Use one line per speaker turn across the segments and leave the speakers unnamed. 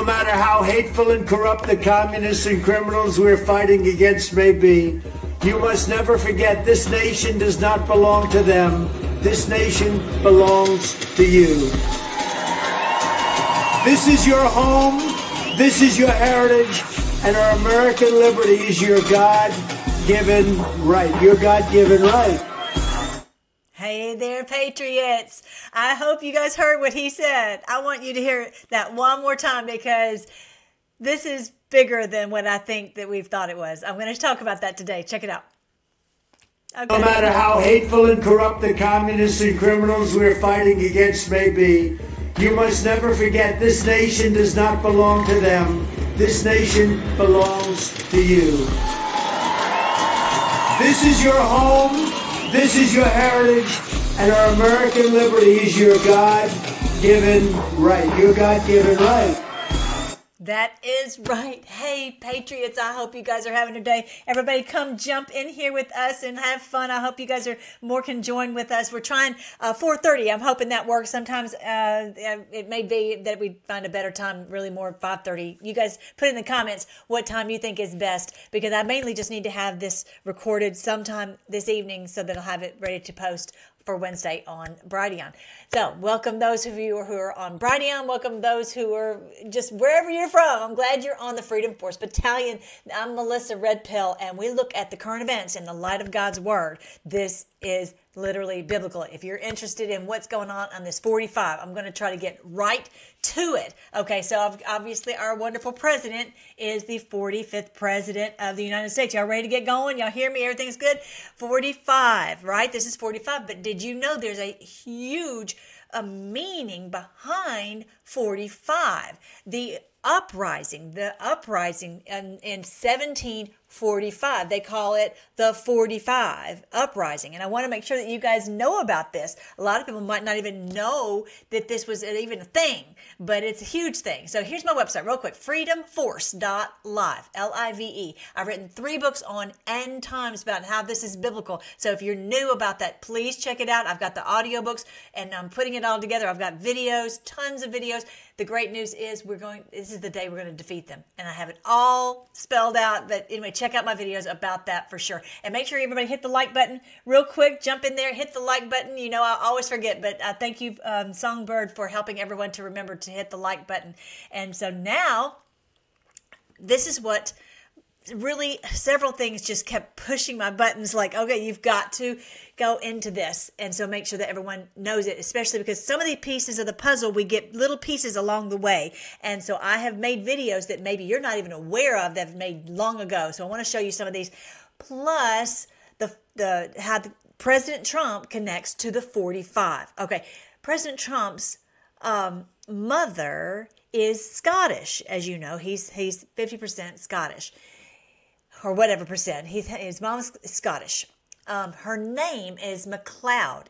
No matter how hateful and corrupt the communists and criminals we're fighting against may be, you must never forget this nation does not belong to them. This nation belongs to you. This is your home. This is your heritage. And our American liberty is your God-given right. Your God-given right.
Hey there, Patriots. I hope you guys heard what he said. I want you to hear that one more time because this is bigger than what I think that we've thought it was. I'm going to talk about that today. Check it out. Okay.
No matter how hateful and corrupt the communists and criminals we're fighting against may be, you must never forget this nation does not belong to them. This nation belongs to you. This is your home. This is your heritage, and our American liberty is your God-given right. Your God-given right.
That is right. Hey, Patriots, I hope you guys are having a day. Everybody come jump in here with us and have fun. I hope you guys can join with us. We're trying 4:30. I'm hoping that works. Sometimes it may be that we find a better time, really more 5:30. You guys put in the comments what time you think is best, because I mainly just need to have this recorded sometime this evening so that I'll have it ready to post for Wednesday on Brighteon. So welcome those of you who are on Brighteon. Welcome those who are just wherever you're from. I'm glad you're on the Freedom Force Battalion. I'm Melissa Red Pill, and we look at the current events in the light of God's Word. This is literally biblical. If you're interested in what's going on this 45, I'm going to try to get right to it. Okay, so obviously our wonderful president is the 45th president of the United States. Y'all ready to get going? Y'all hear me? Everything's good? 45, right? This is 45, but did you know there's a huge meaning behind 45? The uprising in 1745. They call it the 45 uprising. And I want to make sure that you guys know about this. A lot of people might not even know that this was even a thing, but it's a huge thing. So here's my website real quick, freedomforce.live, Live. I've written 3 books on end times about how this is biblical. So if you're new about that, please check it out. I've got the audiobooks and I'm putting it all together. I've got videos, tons of videos. The great news is this is the day we're going to defeat them. And I have it all spelled out. But anyway, check out my videos about that for sure. And make sure everybody hit the like button real quick. Jump in there, hit the like button. You know, I always forget, but thank you, Songbird, for helping everyone to remember to hit the like button. And so now, this is what really several things just kept pushing my buttons like, okay, you've got to go into this. And so make sure that everyone knows it, especially because some of the pieces of the puzzle, we get little pieces along the way. And so I have made videos that maybe you're not even aware of that I've made long ago. So I want to show you some of these. Plus how President Trump connects to the 45. Okay. President Trump's mother is Scottish. As you know, he's 50% Scottish. Or whatever percent. His mom's Scottish. Her name is MacLeod.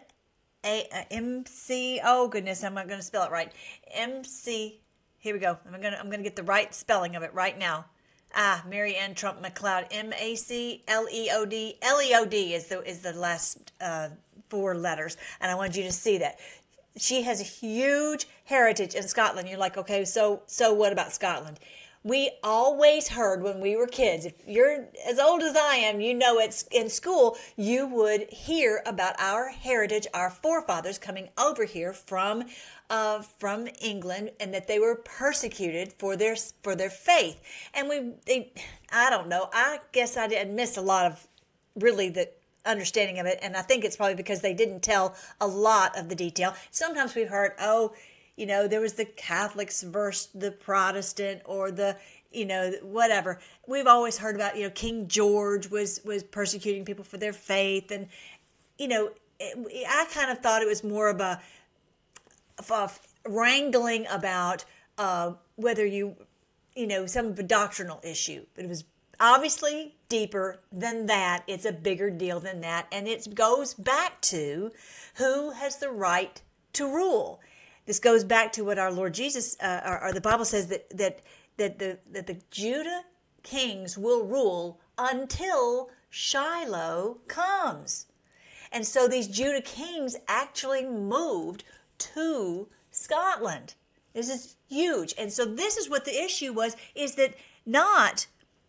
M-C. Oh goodness, I'm not going to spell it right. M-C. Here we go. I'm going to get the right spelling of it right now. Mary Ann Trump MacLeod. M-A-C-L-E-O-D. L-E-O-D is the last 4 letters, and I wanted you to see that. She has a huge heritage in Scotland. You're like, okay, so what about Scotland? We always heard when we were kids, if you're as old as I am, you know it's in school, you would hear about our heritage, our forefathers coming over here from England, and that they were persecuted for their faith. And I don't know, I guess I did miss a lot of really the understanding of it, and I think it's probably because they didn't tell a lot of the detail. Sometimes we've heard, you know, there was the Catholics versus the Protestant, or the, you know, whatever. We've always heard about, you know, King George was persecuting people for their faith. And, you know, I kind of thought it was more of a wrangling about whether you know, some of a doctrinal issue. But it was obviously deeper than that. It's a bigger deal than that. And it goes back to who has the right to rule. This goes back to what our Lord Jesus, or the Bible says that the Judah kings will rule until Shiloh comes. And so these Judah kings actually moved to Scotland. This is huge. And so this is what the issue was, is that not,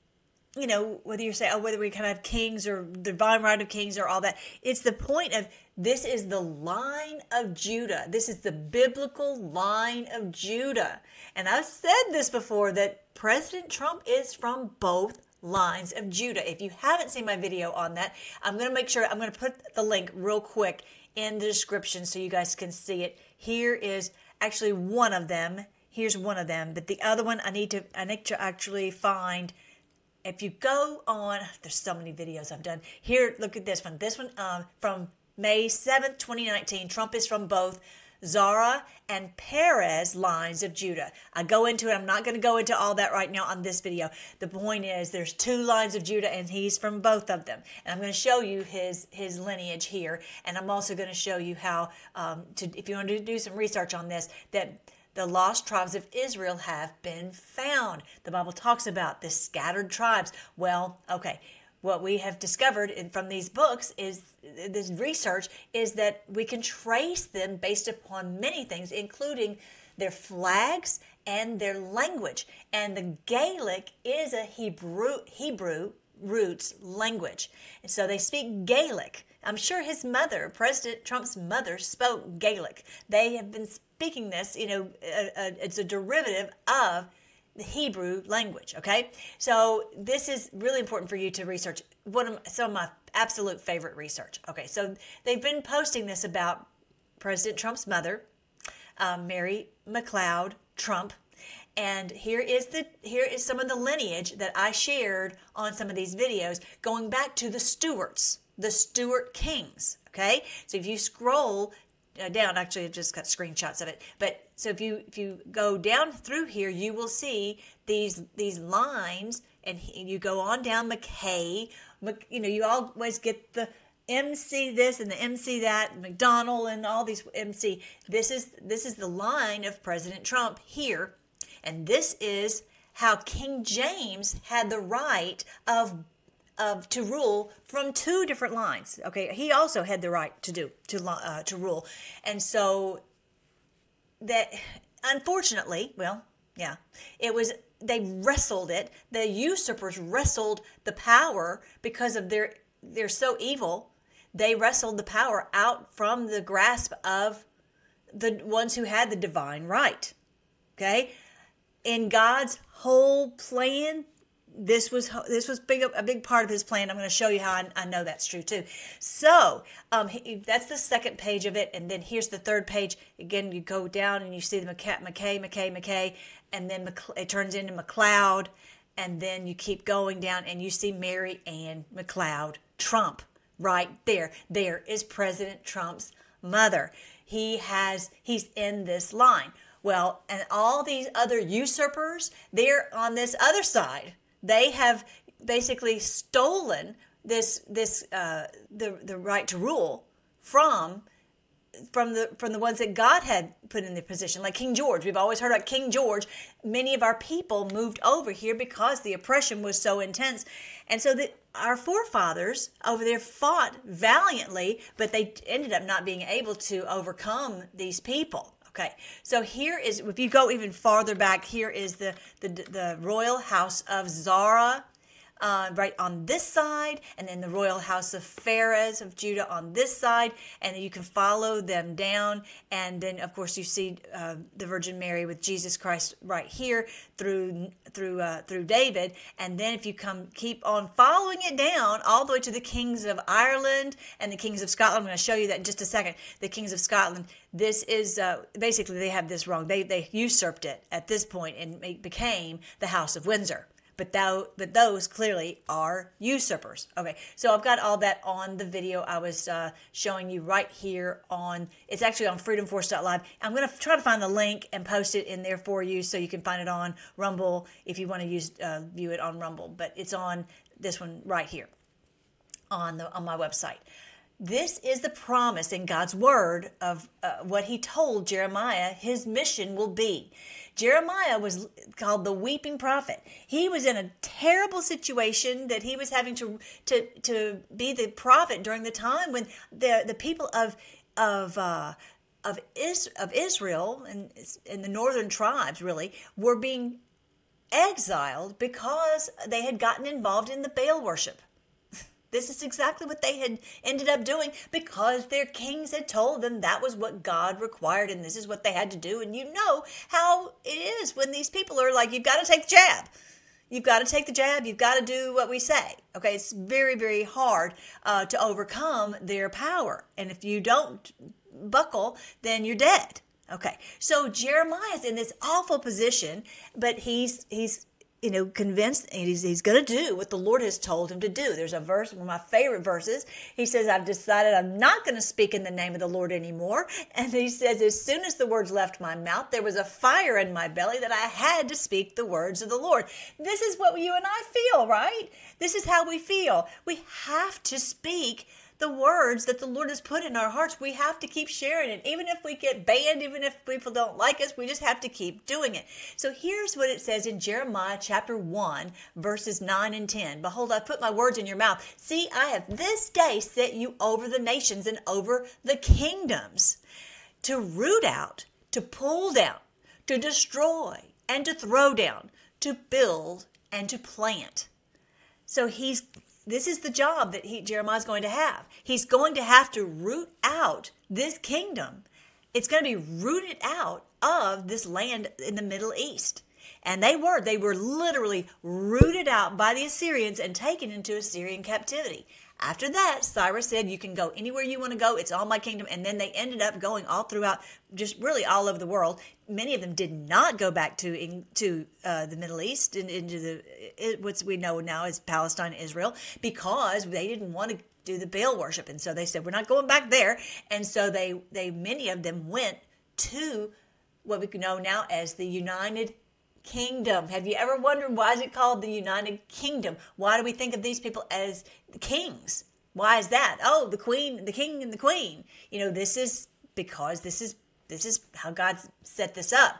whether you're saying, whether we kind of have kings or the divine right of kings or all that, it's the point of this is the line of Judah. This is the biblical line of Judah. And I've said this before, that President Trump is from both lines of Judah. If you haven't seen my video on that, I'm going to put the link real quick in the description so you guys can see it. Here is actually one of them. Here's one of them, but the other one I need to actually find. If you go on, there's so many videos I've done. Here, look at this one. This one from May 7th, 2019. Trump is from both Zara and Perez lines of Judah. I go into it. I'm not going to go into all that right now on this video. The point is there's two lines of Judah, and he's from both of them. And I'm going to show you his lineage here. And I'm also going to show you how, if you want to do some research on this, that the lost tribes of Israel have been found. The Bible talks about the scattered tribes. Well, okay. What we have discovered from these books is this research is that we can trace them based upon many things, including their flags and their language. And the Gaelic is a Hebrew roots language. And so they speak Gaelic. I'm sure his mother, President Trump's mother, spoke Gaelic. They have been speaking this, it's a derivative of the Hebrew language, okay? So this is really important for you to research. Some of my absolute favorite research. Okay, so they've been posting this about President Trump's mother, Mary McLeod Trump, and here is some of the lineage that I shared on some of these videos, going back to the Stuarts, the Stuart kings. Okay, so if you scroll down, actually I've just got screenshots of it, but so if you go down through here, you will see these lines, and you go on down McKay. You always get the MC this and the MC that, McDonald and all these MC. This is the line of President Trump here, and this is how King James had the right to rule from two different lines. Okay, he also had the right to rule, and so that unfortunately, they wrestled it. The usurpers wrestled the power because of they're so evil. They wrestled the power out from the grasp of the ones who had the divine right. Okay, in God's whole plan, this was a big part of his plan. I'm going to show you how I know that's true too. So that's the second page of it, and then here's the third page. Again, you go down and you see the McKay, and then it turns into McLeod, and then you keep going down and you see Mary Ann McLeod Trump right there. There is President Trump's mother. He's in this line. Well, and all these other usurpers, they're on this other side. They have basically stolen the right to rule from the ones that God had put in the position, like King George. We've always heard about King George. Many of our people moved over here because the oppression was so intense, and so our forefathers over there fought valiantly, but they ended up not being able to overcome these people. Okay, so here is, if you go even farther back, here is the royal house of Zara, right on this side, and then the royal house of Perez of Judah on this side, and you can follow them down, and then of course you see the Virgin Mary with Jesus Christ right here through David, and then if you keep on following it down all the way to the kings of Ireland and the kings of Scotland. I'm going to show you that in just a second. The kings of Scotland. This is basically, they have this wrong. They usurped it at this point, and it became the House of Windsor. But those clearly are usurpers. Okay, so I've got all that on the video I was showing you right here on. It's actually on freedomforce.live. I'm going to try to find the link and post it in there for you so you can find it on Rumble if you want to view it on Rumble. But it's on this one right here on my website. This is the promise in God's word of what he told Jeremiah his mission will be. Jeremiah was called the weeping prophet. He was in a terrible situation that he was having to be the prophet during the time when the people of of Israel and the northern tribes really were being exiled because they had gotten involved in the Baal worship. This is exactly what they had ended up doing because their kings had told them that was what God required and this is what they had to do. And you know how it is when these people are like, you've got to take the jab. You've got to take the jab. You've got to do what we say. Okay, it's very, very hard to overcome their power. And if you don't buckle, then you're dead. Okay, so Jeremiah's in this awful position, but he's convinced and he's going to do what the Lord has told him to do. There's a verse, one of my favorite verses. He says, I've decided I'm not going to speak in the name of the Lord anymore. And he says, as soon as the words left my mouth, there was a fire in my belly that I had to speak the words of the Lord. This is what you and I feel, right? This is how we feel. We have to speak the words that the Lord has put in our hearts. We have to keep sharing it. Even if we get banned, even if people don't like us, we just have to keep doing it. So here's what it says in Jeremiah chapter 1, verses 9 and 10. Behold, I put my words in your mouth. See, I have this day set you over the nations and over the kingdoms to root out, to pull down, to destroy, and to throw down, to build and to plant. So this is the job that Jeremiah's going to have. He's going to have to root out this kingdom. It's going to be rooted out of this land in the Middle East. And they were literally rooted out by the Assyrians and taken into Assyrian captivity. After that, Cyrus said, you can go anywhere you want to go. It's all my kingdom. And then they ended up going all throughout, just really all over the world. Many of them did not go back to the Middle East and into what we know now as Palestine and Israel because they didn't want to do the Baal worship. And so they said, we're not going back there. And so many of them went to what we know now as the United Kingdom. Have you ever wondered why is it called the United Kingdom? Why do we think of these people as kings? Why is that? Oh, the queen, the king, and the queen. This is because this is how God set this up.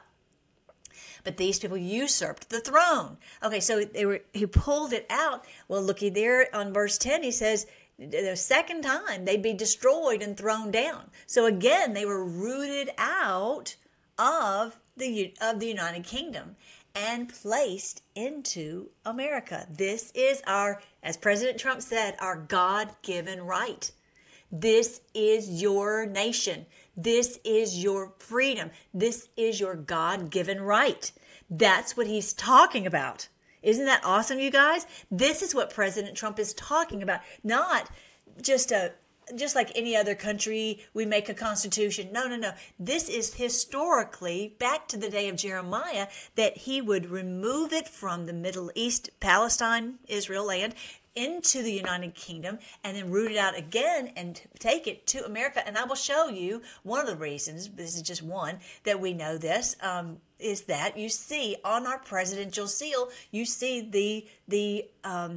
But these people usurped the throne. Okay, so he pulled it out. Well, looky there on verse 10, he says, the second time they'd be destroyed and thrown down. So again, they were rooted out of the United Kingdom and placed into America. This is as President Trump said, our God-given right. This is your nation. This is your freedom. This is your God-given right. That's what he's talking about. Isn't that awesome, you guys? This is what President Trump is talking about. Not just like any other country, we make a constitution. No. This is historically back to the day of Jeremiah that he would remove it from the Middle East, Palestine, Israel land, into the United Kingdom and then root it out again and take it to America. And I will show you one of the reasons, this is just one, that we know this, is that you see on our presidential seal, you see the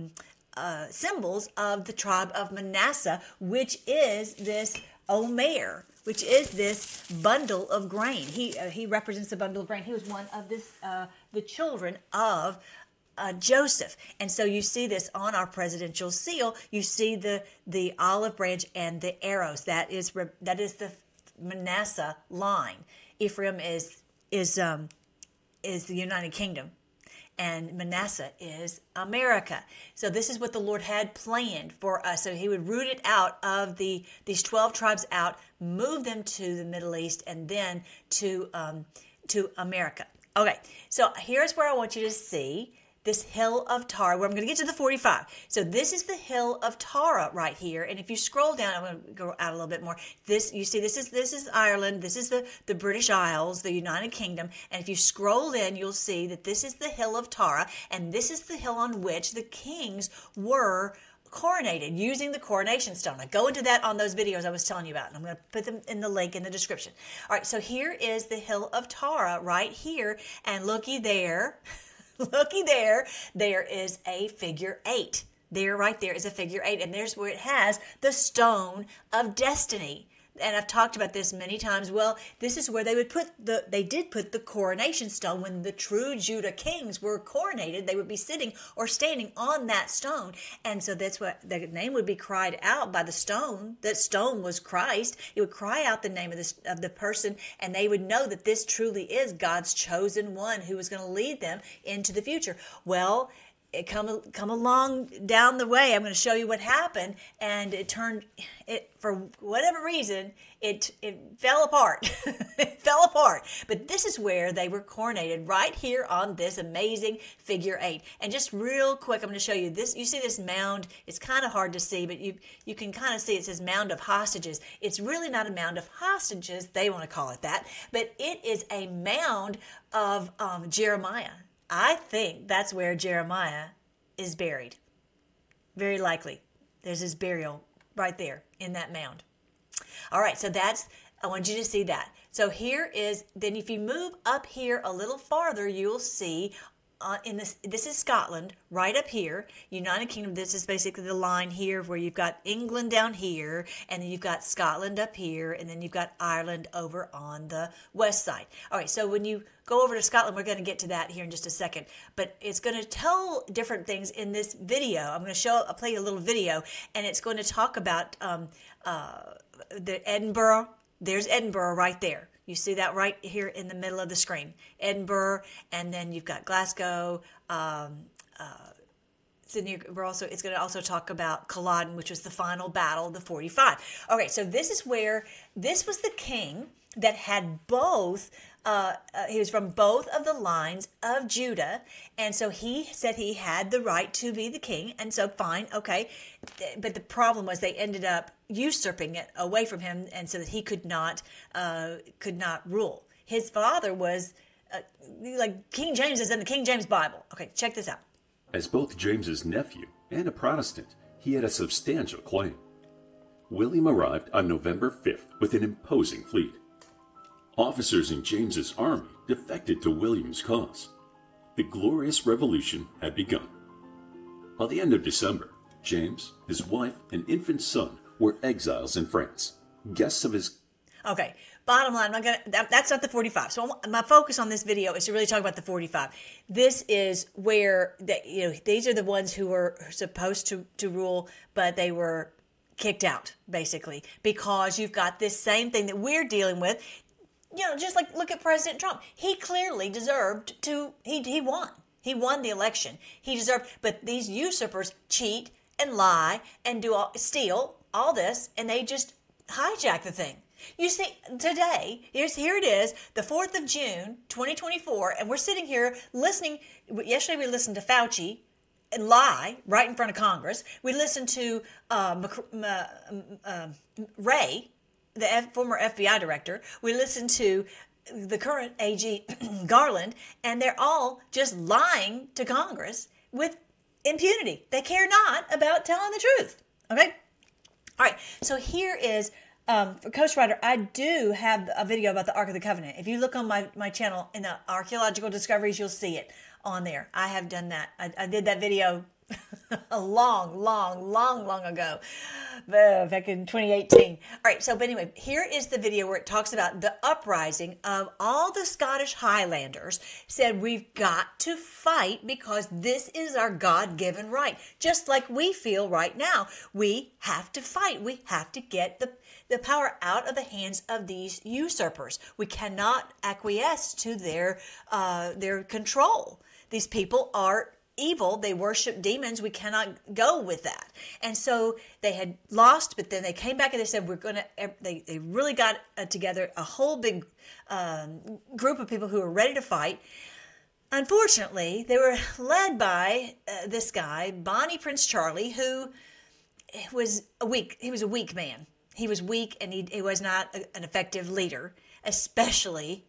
symbols of the tribe of Manasseh, which is this Omer, which is this bundle of grain. He represents the bundle of grain. He was one of the children of Joseph. And so you see this on our presidential seal. You see the olive branch and the arrows. That is the Manasseh line. Ephraim is the United Kingdom, and Manasseh is America. So this is what the Lord had planned for us. So he would root it out of these 12 tribes out, move them to the Middle East, and then to America. Okay, so here's where I want you to see this hill of Tara, where I'm going to get to the 45. So this is the hill of Tara right here. And if you scroll down, I'm going to go out a little bit more. You see, this is Ireland. This is the British Isles, the United Kingdom. And if you scroll in, you'll see that this is the hill of Tara. And this is the hill on which the kings were coronated using the coronation stone. I go into that on those videos I was telling you about, and I'm going to put them in the link in the description. All right, so here is the hill of Tara right here. And looky there. There is a figure 8. There, right there is a figure 8. And there's where it has the stone of destiny. and I've talked about this many times. Well, this is where they did put the coronation stone. When the true Judah kings were coronated, they would be sitting or standing on that stone. And so that's what the name would be cried out by the stone. That stone was Christ. It would cry out the name of the person, and they would know that this truly is God's chosen one who was going to lead them into the future. Well, come along down the way, I'm going to show you what happened, and for whatever reason it fell apart. It fell apart. But this is where they were coronated, right here on this amazing figure 8. And just real quick, I'm going to show you this. You see this mound? It's kind of hard to see, but you can kind of see it says mound of hostages. It's really not a mound of hostages. They want to call it that, but it is a mound of Jeremiah. I think that's where Jeremiah is buried. Very likely. There's his burial right there in that mound. All right, so I want you to see that. So here is, then if you move up here a little farther, you'll see this is Scotland right up here, United Kingdom. This is basically the line here where you've got England down here, and then you've got Scotland up here, and then you've got Ireland over on the west side. All right, so when you go over to Scotland, we're going to get to that here in just a second, but it's going to tell different things in this video. I'm going to I'll play a little video, and it's going to talk about the Edinburgh. There's Edinburgh right there. You see that right here in the middle of the screen, Edinburgh, and then you've got Glasgow. It's going to also talk about Culloden, which was the final battle, the 45. Okay, so this was the king that had both. He was from both of the lines of Judah, and so he said he had the right to be the king, and so fine, okay. But the problem was they ended up usurping it away from him, and so that he could not rule. His father was like King James is in the King James Bible. Okay, check this out.
As both James's nephew and a Protestant, he had a substantial claim. William arrived on November 5th with an imposing fleet. Officers in James's army defected to William's cause. The glorious revolution had begun. By the end of December, James, his wife, and infant son were exiles in France, guests of his...
Okay, bottom line, that's not the 45. So my focus on this video is to really talk about the 45. This is where these are the ones who were supposed to rule, but they were kicked out, basically, because you've got this same thing that we're dealing with. Just like look at President Trump. He clearly deserved to, he won. He won the election. He deserved, but these usurpers cheat and lie and steal all this, and they just hijack the thing. You see, today, here it is, the 4th of June, 2024, and we're sitting here listening. Yesterday we listened to Fauci and lie right in front of Congress. We listened to Wray, the former FBI director. We listened to the current AG Garland, and they're all just lying to Congress with impunity. They care not about telling the truth. Okay? All right. So here is, for Coach Ryder, I do have a video about the Ark of the Covenant. If you look on my channel in the Archaeological Discoveries, you'll see it on there. I have done that. I did that video a long ago, back in 2018. All right, so but anyway, here is the video where it talks about the uprising of all the Scottish Highlanders. Said we've got to fight because this is our God-given right. Just like we feel right now, we have to fight. We have to get the power out of the hands of these usurpers. We cannot acquiesce to their control. These people are evil. They worship demons. We cannot go with that. And so they had lost, but then they came back and they said, they really got together a whole big group of people who were ready to fight. Unfortunately, they were led by this guy, Bonnie Prince Charlie, who was a weak man. He was weak, and he was not an effective leader, especially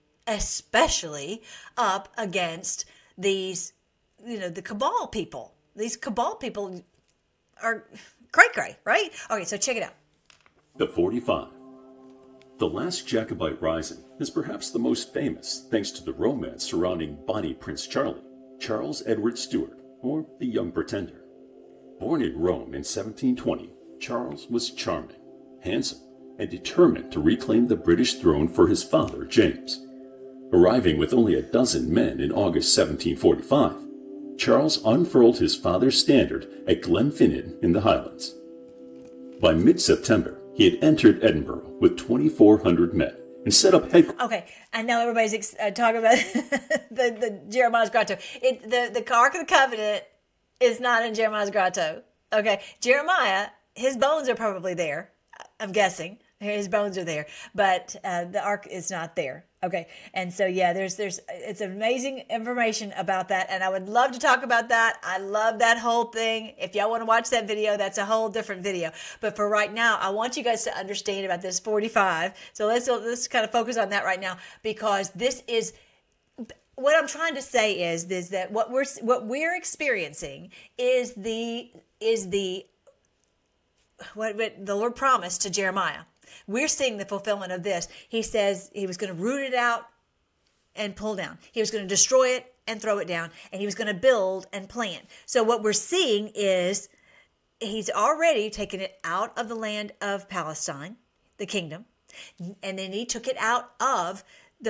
up against these, the cabal people. These cabal people are cray-cray, right? Okay, so check it out.
The 45. The last Jacobite rising is perhaps the most famous thanks to the romance surrounding Bonnie Prince Charlie, Charles Edward Stuart, or the Young Pretender. Born in Rome in 1720, Charles was charming, handsome, and determined to reclaim the British throne for his father, James. Arriving with only a dozen men in August 1745, Charles unfurled his father's standard at Glenfinnan in the Highlands. By mid-September, he had entered Edinburgh with 2,400 men and set up headquarters.
Okay, I know everybody's talking about the Jeremiah's Grotto. The Ark of the Covenant is not in Jeremiah's Grotto. Okay, Jeremiah, his bones are probably there. I'm guessing his bones are there, but the Ark is not there. Okay, and so yeah, it's amazing information about that, and I would love to talk about that. I love that whole thing. If y'all want to watch that video, that's a whole different video. But for right now, I want you guys to understand about this 45. So let's kind of focus on that right now, because this is what I'm trying to say is that what we're experiencing is what the Lord promised to Jeremiah. We're seeing the fulfillment of this. He says he was going to root it out and pull down. He was going to destroy it and throw it down. And he was going to build and plant. So what we're seeing is he's already taken it out of the land of Palestine, the kingdom. And then he took it out of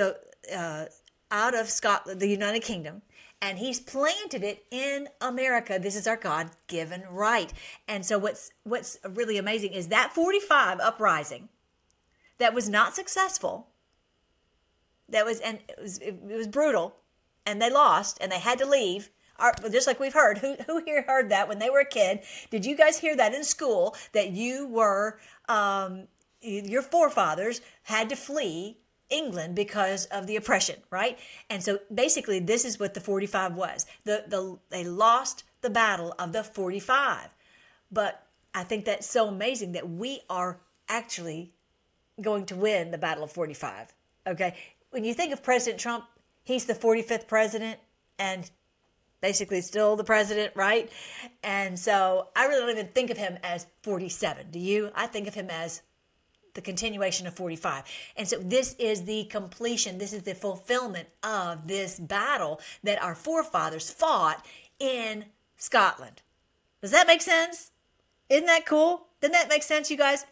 Scotland, the United Kingdom. And he's planted it in America. This is our God-given right. And so what's really amazing is that 45 uprising that was not successful. It was brutal, and they lost, and they had to leave. Just like we've heard, who here heard that when they were a kid? Did you guys hear that in school, that you were your forefathers had to flee England because of the oppression, right? And so basically this is what the 45 was. They lost the battle of the 45. But I think that's so amazing that we are actually going to win the battle of 45. Okay? When you think of President Trump, he's the 45th president and basically still the president, right? And so I really don't even think of him as 47. Do you? I think of him as the continuation of 45. And so this is the completion. This is the fulfillment of this battle that our forefathers fought in Scotland. Does that make sense? Isn't that cool? Doesn't that make sense, you guys?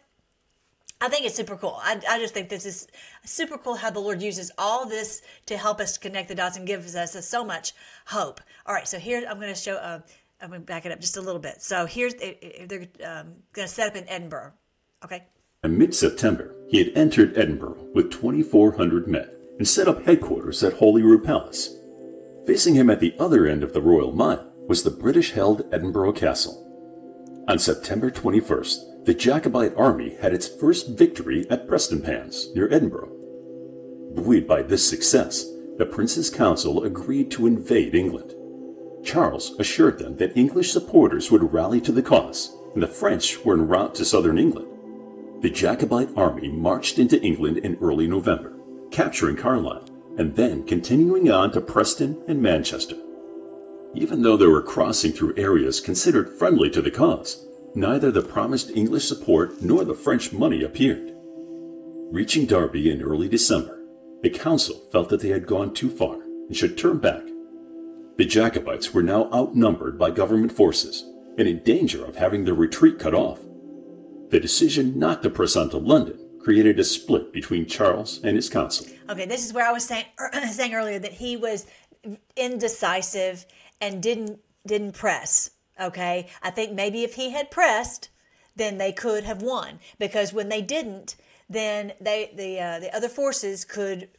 I think it's super cool. I just think this is super cool how the Lord uses all this to help us connect the dots and gives us so much hope. All right, so here I'm going to show, I'm going to back it up just a little bit. So here's, they're going to set up in Edinburgh, okay?
In mid-September, he had entered Edinburgh with 2,400 men and set up headquarters at Holyrood Palace. Facing him at the other end of the Royal Mile was the British-held Edinburgh Castle. On September 21st, the Jacobite army had its first victory at Prestonpans, near Edinburgh. Buoyed by this success, the Prince's Council agreed to invade England. Charles assured them that English supporters would rally to the cause, and the French were en route to southern England. The Jacobite army marched into England in early November, capturing Carlisle, and then continuing on to Preston and Manchester. Even though they were crossing through areas considered friendly to the cause, neither the promised English support nor the French money appeared. Reaching Derby in early December, the council felt that they had gone too far and should turn back. The Jacobites were now outnumbered by government forces and in danger of having their retreat cut off. The decision not to press on to London created a split between Charles and his council.
Okay, this is where I was saying earlier that he was indecisive and didn't press. Okay, I think maybe if he had pressed, then they could have won, because when they didn't, then the other forces could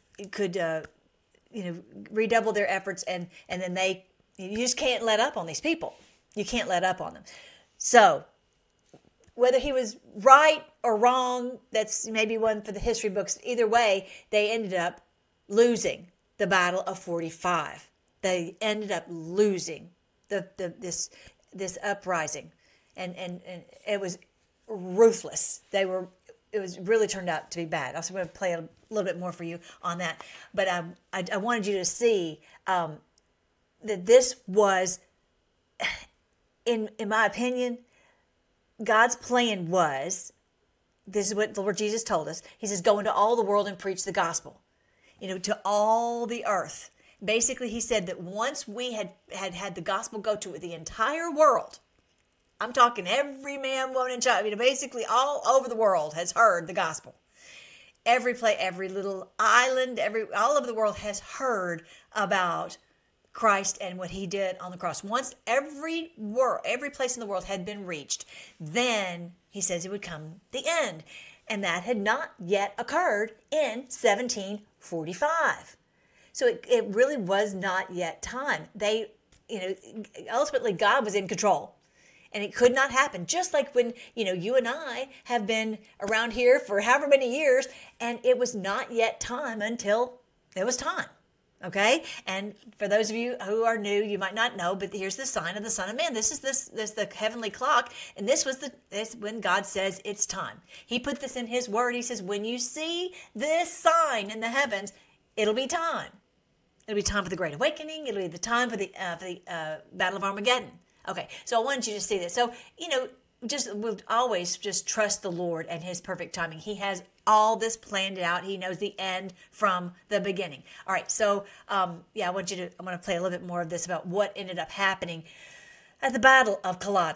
redouble their efforts, and then you just can't let up on these people. You can't let up on them. So whether he was right or wrong, that's maybe one for the history books. Either way, they ended up losing the Battle of 45. They ended up losing this uprising, and it was ruthless. It was really turned out to be bad. Also, I'm going to play a little bit more for you on that. But I wanted you to see that this was, in my opinion, God's plan was, this is what the Lord Jesus told us. He says, go into all the world and preach the gospel, to all the earth. Basically, he said that once we had the gospel go to the entire world, I'm talking every man, woman, and child. Basically all over the world has heard the gospel. Every little island, all over the world has heard about Christ and what he did on the cross. Once every place in the world had been reached, then he says it would come the end. And that had not yet occurred in 1745. So it really was not yet time. Ultimately God was in control. And it could not happen. Just like when, you and I have been around here for however many years, and it was not yet time until it was time. Okay? And for those of you who are new, you might not know, but here's the sign of the Son of Man. This is the heavenly clock, and this when God says it's time. He put this in his word. He says, when you see this sign in the heavens, it'll be time. It'll be time for the Great Awakening. It'll be the time for the Battle of Armageddon. Okay, so I wanted you to see this. So, we'll always just trust the Lord and his perfect timing. He has all this planned out. He knows the end from the beginning. All right, so, I'm going to play a little bit more of this about what ended up happening at the Battle of Culloden.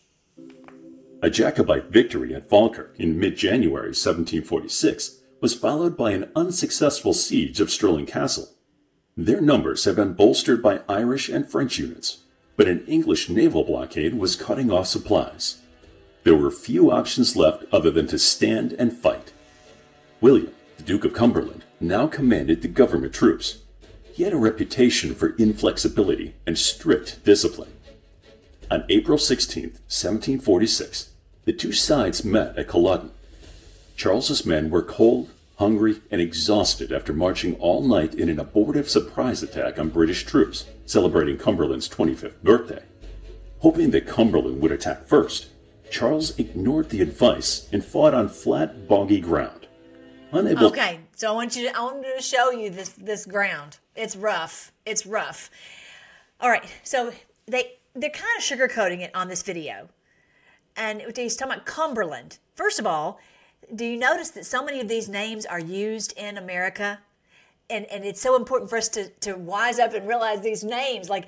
A Jacobite victory at Falkirk in mid-January 1746 was followed by an unsuccessful siege of Stirling Castle. Their numbers have been bolstered by Irish and French units, but an English naval blockade was cutting off supplies. There were few options left other than to stand and fight. William, the Duke of Cumberland, now commanded the government troops. He had a reputation for inflexibility and strict discipline. On April 16, 1746, the two sides met at Culloden. Charles's men were cold, hungry, and exhausted after marching all night in an abortive surprise attack on British troops celebrating Cumberland's 25th birthday. Hoping that Cumberland would attack first, Charles ignored the advice and fought on flat, boggy ground.
Okay, so I want to show you this ground. It's rough. It's rough. All right, so they're kind of sugarcoating it on this video. And he's talking about Cumberland. First of all, do you notice that so many of these names are used in America? And it's so important for us to wise up and realize these names. Like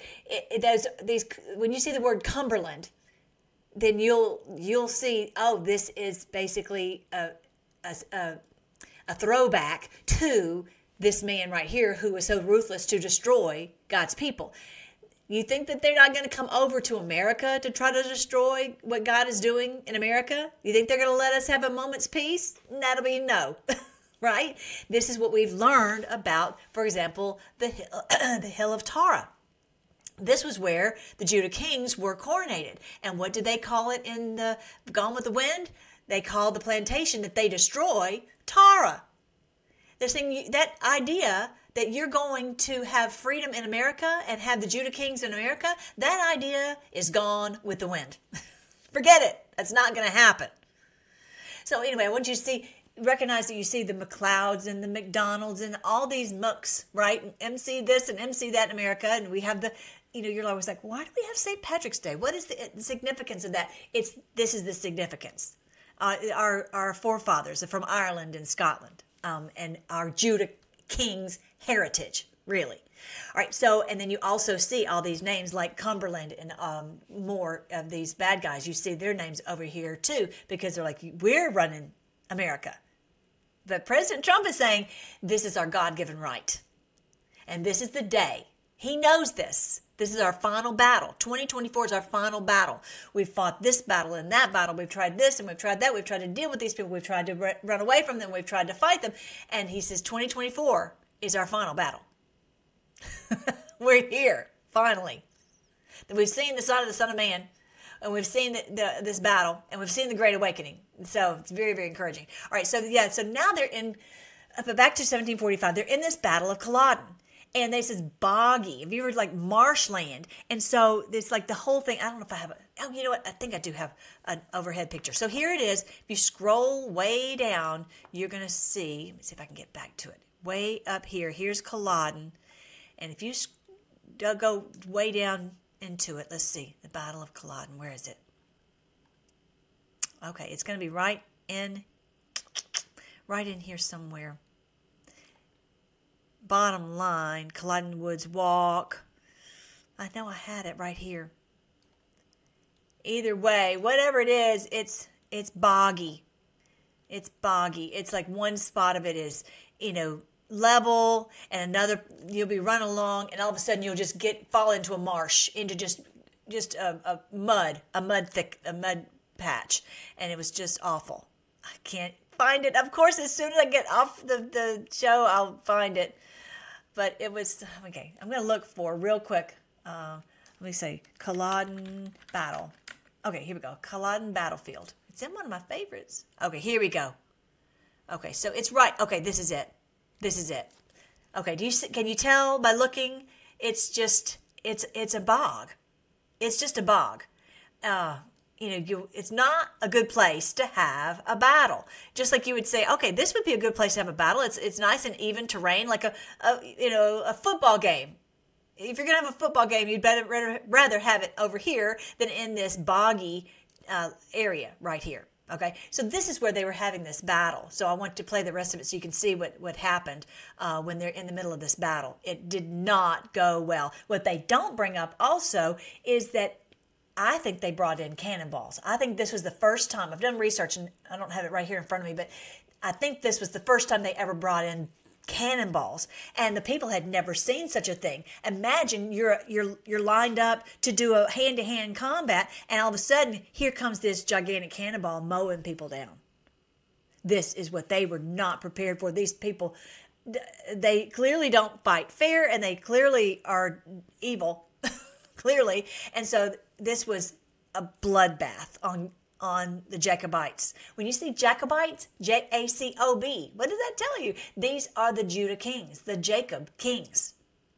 when you see the word Cumberland, then you'll see, this is basically a throwback to this man right here who was so ruthless to destroy God's people. You think that they're not going to come over to America to try to destroy what God is doing in America? You think they're going to let us have a moment's peace? That'll be no. Right? This is what we've learned about, for example, the hill of Tara. This was where the Judah kings were coronated. And what did they call it in the Gone with the Wind? They called the plantation that they destroy Tara. They're saying that idea that you're going to have freedom in America and have the Judah kings in America, that idea is gone with the wind. Forget it. That's not going to happen. So anyway, I want you to recognize that you see the McLeods and the McDonalds and all these mooks, right? MC this and MC that in America. And we have you're always like, why do we have St. Patrick's Day? What is the significance of that? This is the significance. Our forefathers are from Ireland and Scotland, and our Judah kings' heritage, really. All right, so, and then you also see all these names like Cumberland and more of these bad guys. You see their names over here too, because they're like, we're running America. But President Trump is saying, this is our God-given right. And this is the day. He knows this. This is our final battle. 2024 is our final battle. We've fought this battle and that battle. We've tried this and we've tried that. We've tried to deal with these people. We've tried to run away from them. We've tried to fight them. And he says 2024 is our final battle. We're here, finally. We've seen the side of the Son of Man, and we've seen this battle, and we've seen the Great Awakening. So it's very, very encouraging. All right, so now they're back to 1745, they're in this Battle of Culloden. And this is boggy. Have you ever like marshland? And so it's like the whole thing. I don't know if I have you know what? I think I do have an overhead picture. So here it is. If you scroll way down, you're going to see. Let me see if I can get back to it. Way up here. Here's Culloden. And if you go way down into it, let's see. The Battle of Culloden. Where is it? Okay, it's going to be right in here somewhere. Bottom line, Culloden Woods Walk. I know I had it right here. Either way, whatever it is, it's boggy. It's boggy. It's like one spot of it is, level, and another you'll be running along, and all of a sudden you'll just fall into a marsh, into just a mud patch, and it was just awful. I can't find it. Of course, as soon as I get off the show, I'll find it. But it was okay. I'm gonna look for real quick. Let me say Culloden Battle. Okay, here we go. Culloden Battlefield. It's in one of my favorites. Okay, here we go. Okay, so it's right. Okay, this is it. This is it. Okay, can you tell by looking? It's a bog. It's just a bog. It's not a good place to have a battle. Just like you would say, okay, this would be a good place to have a battle. It's nice and even terrain, like a football game. If you're gonna have a football game, you'd rather have it over here than in this boggy area right here. Okay, so this is where they were having this battle. So I want to play the rest of it so you can see what happened when they're in the middle of this battle. It did not go well. What they don't bring up also is that I think they brought in cannonballs. I think this was the first time. I've done research, and I don't have it right here in front of me, but I think this was the first time they ever brought in cannonballs, and the people had never seen such a thing. Imagine you're lined up to do a hand-to-hand combat, and all of a sudden here comes this gigantic cannonball mowing people down. This is what they were not prepared for. These people, they clearly don't fight fair, and they clearly are evil, clearly. And so this was a bloodbath on the Jacobites. When you see Jacobites, Jacob, what does that tell you? These are the Judah kings, the Jacob kings.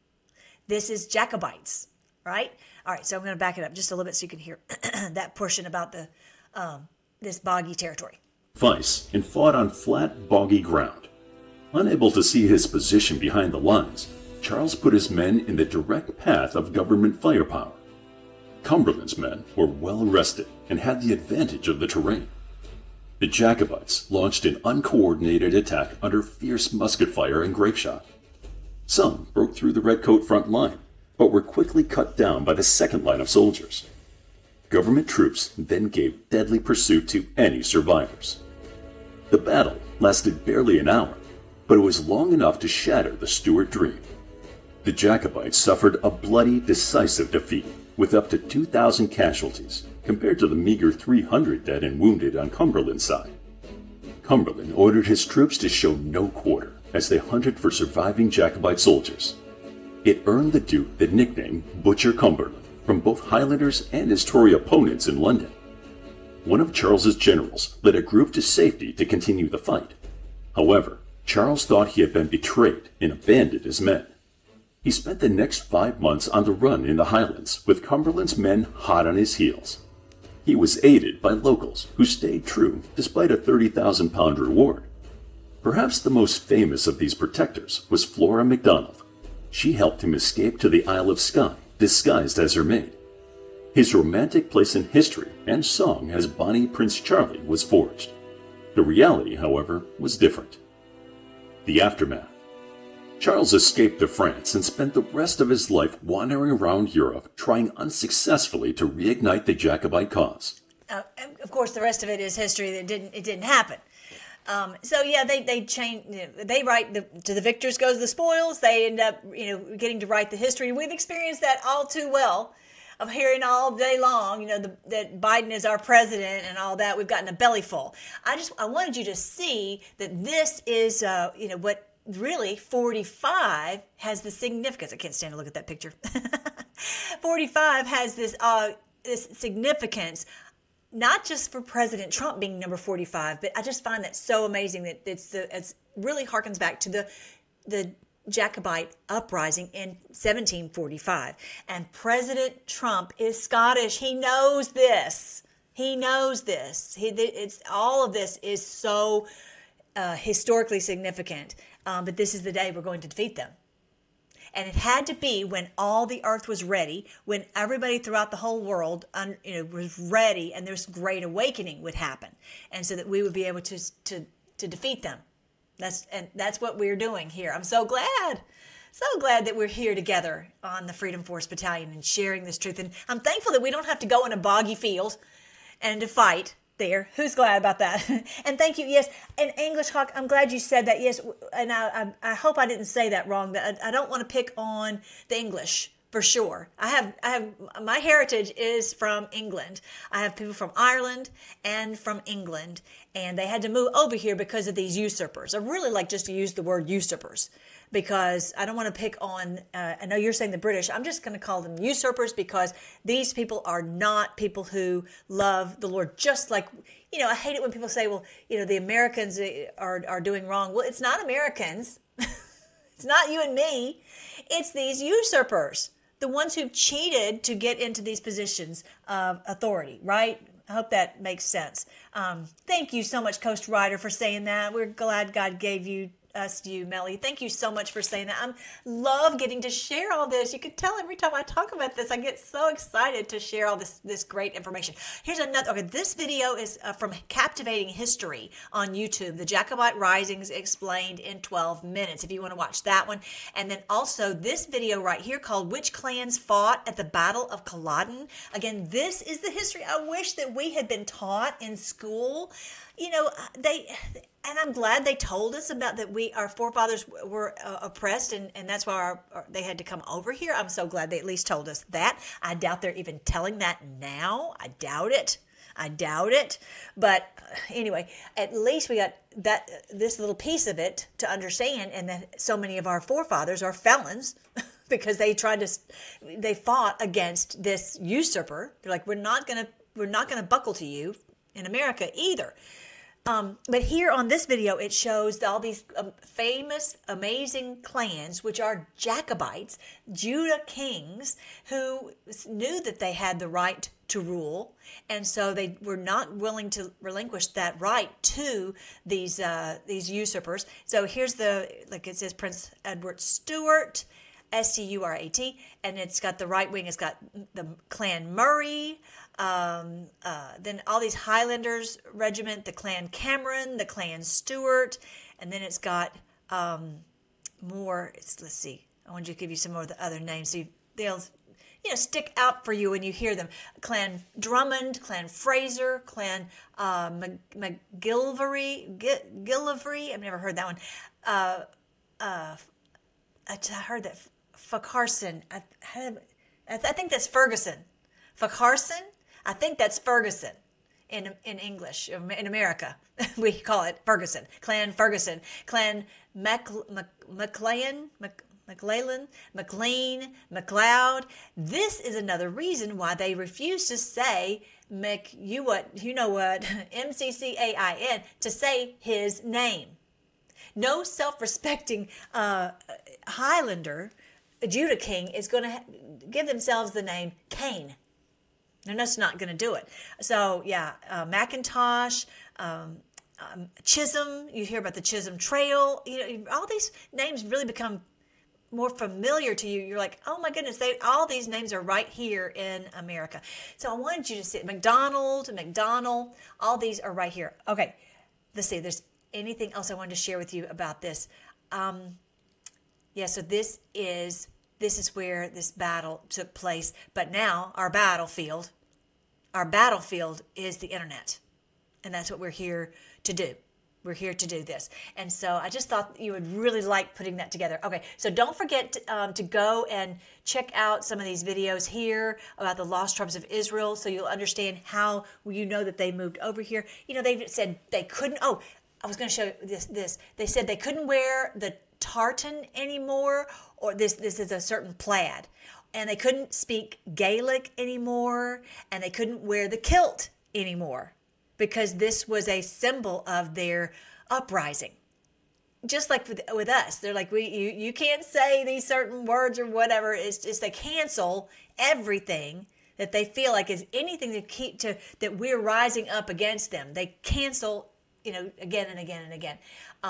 This is Jacobites, right? All right, so I'm going to back it up just a little bit so you can hear that portion about the this boggy territory.
Vice and fought on flat, boggy ground. Unable to see his position behind the lines, Charles put his men in the direct path of government firepower. Cumberland's men were well rested and had the advantage of the terrain. The Jacobites launched an uncoordinated attack under fierce musket fire and grapeshot. Some broke through the redcoat front line, but were quickly cut down by the second line of soldiers. Government troops then gave deadly pursuit to any survivors. The battle lasted barely an hour, but it was long enough to shatter the Stuart dream. The Jacobites suffered a bloody, decisive defeat, with up to 2,000 casualties, compared to the meager 300 dead and wounded on Cumberland's side. Cumberland ordered his troops to show no quarter as they hunted for surviving Jacobite soldiers. It earned the Duke the nickname Butcher Cumberland from both Highlanders and his Tory opponents in London. One of Charles's generals led a group to safety to continue the fight. However, Charles thought he had been betrayed and abandoned his men. He spent the next 5 months on the run in the Highlands with Cumberland's men hot on his heels. He was aided by locals who stayed true despite a 30,000-pound reward. Perhaps the most famous of these protectors was Flora MacDonald. She helped him escape to the Isle of Skye, disguised as her maid. His romantic place in history and song as Bonnie Prince Charlie was forged. The reality, however, was different. The aftermath. Charles escaped to France and spent the rest of his life wandering around Europe, trying unsuccessfully to reignite the Jacobite cause.
Of course, the rest of it is history. It didn't happen. They change. They write to the victors goes the spoils. They end up, getting to write the history. We've experienced that all too well, of hearing all day long, that Biden is our president and all that. We've gotten a belly full. I wanted you to see that this is, what. Really, 45 has the significance. I can't stand to look at that picture. 45 has this significance, not just for President Trump being number 45, but I just find that so amazing that it's really harkens back to the Jacobite uprising in 1745. And President Trump is Scottish. He knows this. It's all of this is so historically significant. But this is the day we're going to defeat them. And it had to be when all the earth was ready, when everybody throughout the whole world was ready, and this great awakening would happen. And so that we would be able to defeat them. That's what we're doing here. I'm so glad So glad that we're here together on the Freedom Force Battalion and sharing this truth. And I'm thankful that we don't have to go in a boggy field and to fight there. Who's glad about that? And thank you. Yes. And English Hawk, I'm glad you said that. Yes. And I hope I didn't say that wrong. That I don't want to pick on the English. For sure. I have my heritage is from England. I have people from Ireland and from England, and they had to move over here because of these usurpers. I really like just to use the word usurpers because I don't want to pick on, I know you're saying the British. I'm just going to call them usurpers because these people are not people who love the Lord. Just like, I hate it when people say, well, the Americans are doing wrong. Well, it's not Americans. It's not you and me. It's these usurpers. The ones who've cheated to get into these positions of authority, right? I hope that makes sense. Thank you so much, Coast Rider, for saying that. We're glad God gave you Melly. Thank you so much for saying that. I love getting to share all this. You can tell every time I talk about this, I get so excited to share all this great information. Here's another. Okay, this video is from Captivating History on YouTube. The Jacobite Risings explained in 12 minutes. If you want to watch that one, and then also this video right here called "Which Clans Fought at the Battle of Culloden." Again, this is the history I wish that we had been taught in school. And I'm glad they told us about that. Our forefathers were oppressed, and that's why they had to come over here. I'm so glad they at least told us that. I doubt they're even telling that now. I doubt it. But anyway, at least we got this little piece of it to understand, and that so many of our forefathers are felons because they fought against this usurper. They're like, we're not gonna buckle to you in America either. But here on this video, it shows all these famous, amazing clans, which are Jacobites, Judah kings, who knew that they had the right to rule, and so they were not willing to relinquish that right to these usurpers. So here's it says Prince Edward Stuart, Stuart, and it's got the right wing. It's got the Clan Murray. Then all these Highlanders regiment, the Clan Cameron, the Clan Stuart, and then it's got more. Let's see. I want to give you some more of the other names so they'll stick out for you when you hear them. Clan Drummond, Clan Fraser, Clan McGillivray. I've never heard that one. I heard that Farquharson. I think that's Ferguson. Farquharson. I think that's Ferguson in English. In America, we call it Ferguson. Clan Ferguson. Clan McLean, McLean, McLeod. This is another reason why they refuse to say MCCAIN, to say his name. No self-respecting Highlander, Judah king, is going to give themselves the name Cain. They're just not going to do it. So, yeah, Macintosh, Chisholm, you hear about the Chisholm Trail. All these names really become more familiar to you. You're like, oh my goodness, all these names are right here in America. So I wanted you to see McDonald, all these are right here. Okay, let's see if there's anything else I wanted to share with you about this. So this is where this battle took place. But now our battlefield is the internet. And that's what we're here to do. We're here to do this. And so I just thought you would really like putting that together. Okay, so don't forget to go and check out some of these videos here about the lost tribes of Israel, so you'll understand how that they moved over here. They said they couldn't. Oh, I was going to show you this. They said they couldn't wear the tartan anymore, or this is a certain plaid. And they couldn't speak Gaelic anymore, and they couldn't wear the kilt anymore, because this was a symbol of their uprising. Just like with us, they're like, you can't say these certain words or whatever. It's just they cancel everything that they feel like is anything that we're rising up against them. They cancel, again and again and again.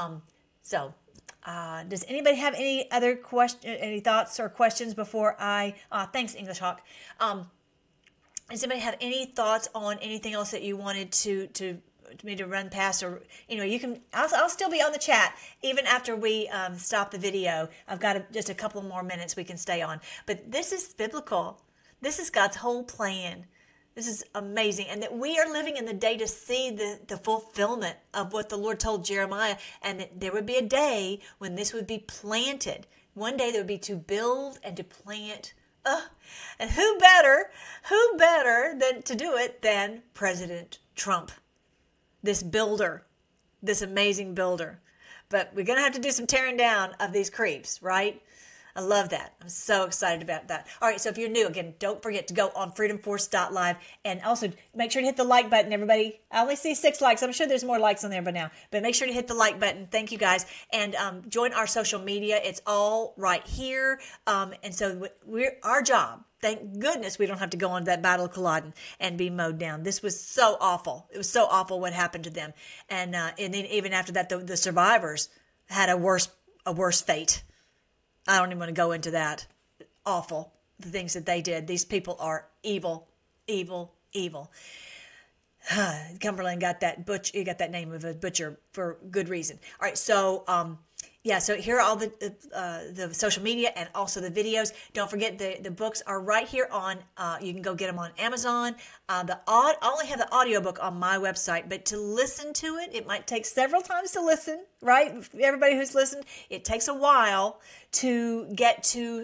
Does anybody have any other any thoughts or questions before I? Thanks, English Hawk. Does anybody have any thoughts on anything else that you wanted to me to run past, or you can. I'll still be on the chat even after we stop the video. I've got just a couple more minutes we can stay on. But this is biblical. This is God's whole plan. This is amazing, and that we are living in the day to see the fulfillment of what the Lord told Jeremiah, and that there would be a day when this would be planted. One day there would be to build and to plant. And who better than to do it than President Trump, this builder, this amazing builder. But we're going to have to do some tearing down of these creeps, right? I love that. I'm so excited about that. All right, so if you're new, again, don't forget to go on freedomforce.live, and also make sure to hit the like button, everybody. I only see 6 likes. I'm sure there's more likes on there by now, but make sure to hit the like button. Thank you, guys. And join our social media. It's all right here. And so our job, thank goodness we don't have to go on that Battle of Culloden and be mowed down. This was so awful. It was so awful what happened to them. And then even after that, the survivors had a worse fate. I don't even want to go into that. Awful. The things that they did. These people are evil, evil, evil. Cumberland got that he got that name of a butcher for good reason. All right, so so here are all the social media and also the videos. Don't forget the books are right here on. You can go get them on Amazon. I only have the audiobook on my website, but to listen to it, it might take several times to listen. Right, everybody who's listened, it takes a while to get to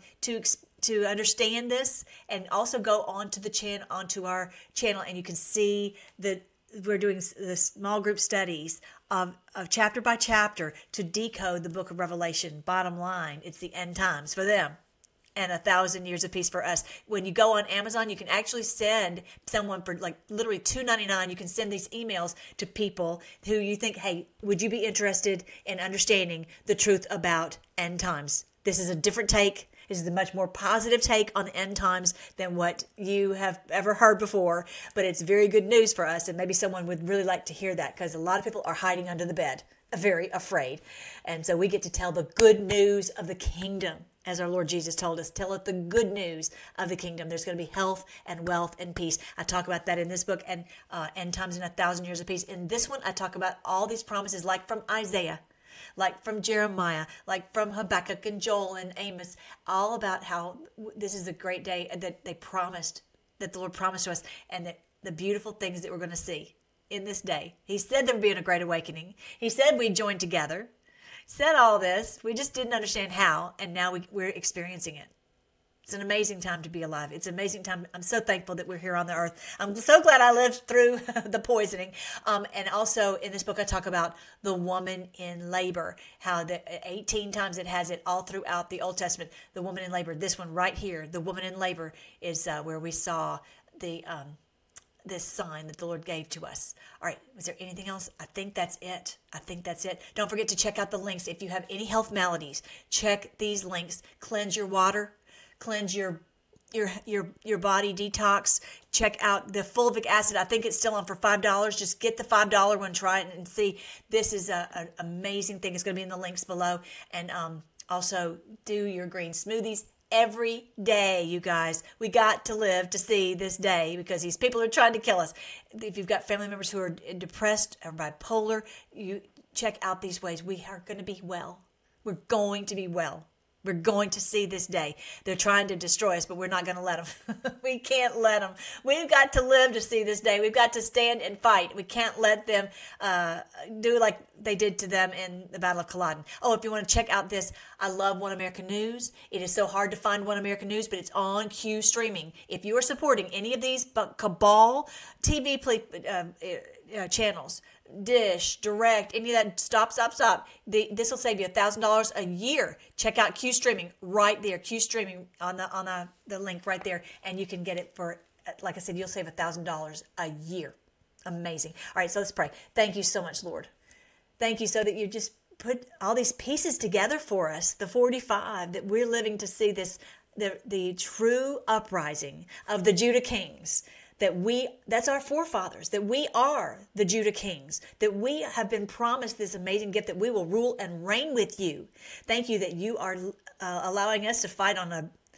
understand this, and also go onto our channel, and you can see that we're doing the small group studies of chapter by chapter to decode the book of Revelation. Bottom line, it's the end times for them and 1,000 years of peace for us. When you go on Amazon, you can actually send someone for like literally $2.99. You can send these emails to people who you think, hey, would you be interested in understanding the truth about end times? This is a different take. This is a much more positive take on the end times than what you have ever heard before. But it's very good news for us, and maybe someone would really like to hear that, because a lot of people are hiding under the bed, very afraid. And so we get to tell the good news of the kingdom. As our Lord Jesus told us, tell it the good news of the kingdom. There's going to be health and wealth and peace. I talk about that in this book, and End Times in 1,000 Years of Peace. In this one, I talk about all these promises, like from Isaiah, like from Jeremiah, like from Habakkuk and Joel and Amos, all about how this is a great day that that the Lord promised to us, and that the beautiful things that we're going to see in this day. He said there would be a great awakening. He said we'd join together. Said all this, we just didn't understand how, and now we're experiencing it. It's an amazing time to be alive. It's an amazing time. I'm so thankful that we're here on the earth. I'm so glad I lived through the poisoning. And also in this book, I talk about the woman in labor, how 18 times it has it all throughout the Old Testament. The woman in labor. This one right here, the woman in labor, is where we saw this sign that the Lord gave to us. All right, was there anything else? I think that's it. Don't forget to check out the links. If you have any health maladies, check these links. Cleanse your water, cleanse your body, detox. Check out the fulvic acid. I think it's still on for $5. Just get the $5 one, try it and see. This is an amazing thing. It's going to be in the links below. And also do your green smoothies every day, you guys. We got to live to see this day, because these people are trying to kill us. If you've got family members who are depressed or bipolar, you check out these ways. We are going to be well. We're going to be well. We're going to see this day. They're trying to destroy us, but we're not going to let them. We can't let them. We've got to live to see this day. We've got to stand and fight. We can't let them do like they did to them in the Battle of Culloden. Oh, if you want to check out this, I love One American News. It is so hard to find One American News, but it's on Q Streaming. If you are supporting any of these cabal TV channels, Dish, Direct, any of that, stop. This will save you $1,000 a year. Check out Q Streaming right there. Q Streaming on the link right there, and you can get it for, like I said, you'll save $1,000 a year. Amazing. All right, so let's pray. Thank you so much, Lord. Thank you so that you just put all these pieces together for us, the 45, that we're living to see this, the true uprising of the Judah kings. That's our forefathers, that we are the Judah kings, that we have been promised this amazing gift that we will rule and reign with you. Thank you that you are allowing us to fight on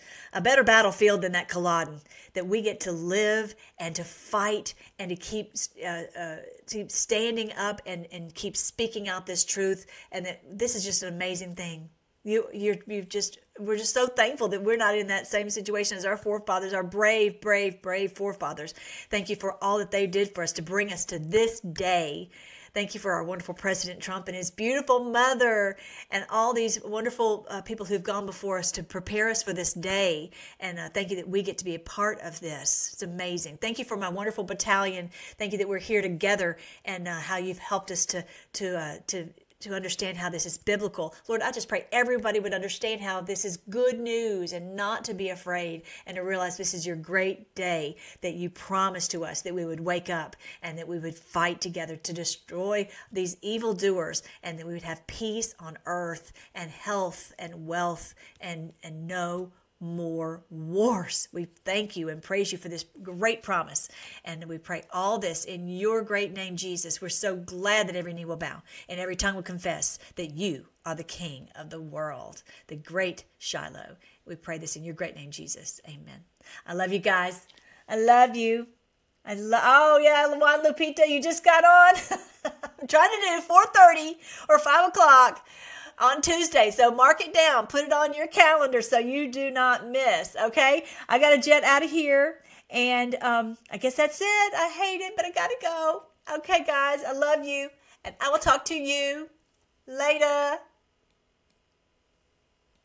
a better battlefield than that Culloden, that we get to live and to fight and to keep standing up and keep speaking out this truth. And that this is just an amazing thing. We're just so thankful that we're not in that same situation as our forefathers, our brave, brave, brave forefathers. Thank you for all that they did for us to bring us to this day. Thank you for our wonderful President Trump and his beautiful mother and all these wonderful people who've gone before us to prepare us for this day. And thank you that we get to be a part of this. It's amazing. Thank you for my wonderful battalion. Thank you that we're here together and how you've helped us to understand how this is biblical. Lord, I just pray everybody would understand how this is good news and not to be afraid and to realize this is your great day that you promised to us, that we would wake up and that we would fight together to destroy these evildoers and that we would have peace on earth and health and wealth and no more wars. We thank you and praise you for this great promise. And we pray all this in your great name, Jesus. We're so glad that every knee will bow and every tongue will confess that you are the King of the world, the great Shiloh. We pray this in your great name, Jesus. Amen. I love you guys. I love you. Oh yeah, Juan Lupita, you just got on. I'm trying to do 4:30 or 5 o'clock. On Tuesday. So mark it down. Put it on your calendar so you do not miss. Okay? I got to jet out of here. And I guess that's it. I hate it, but I got to go. Okay, guys. I love you. And I will talk to you later.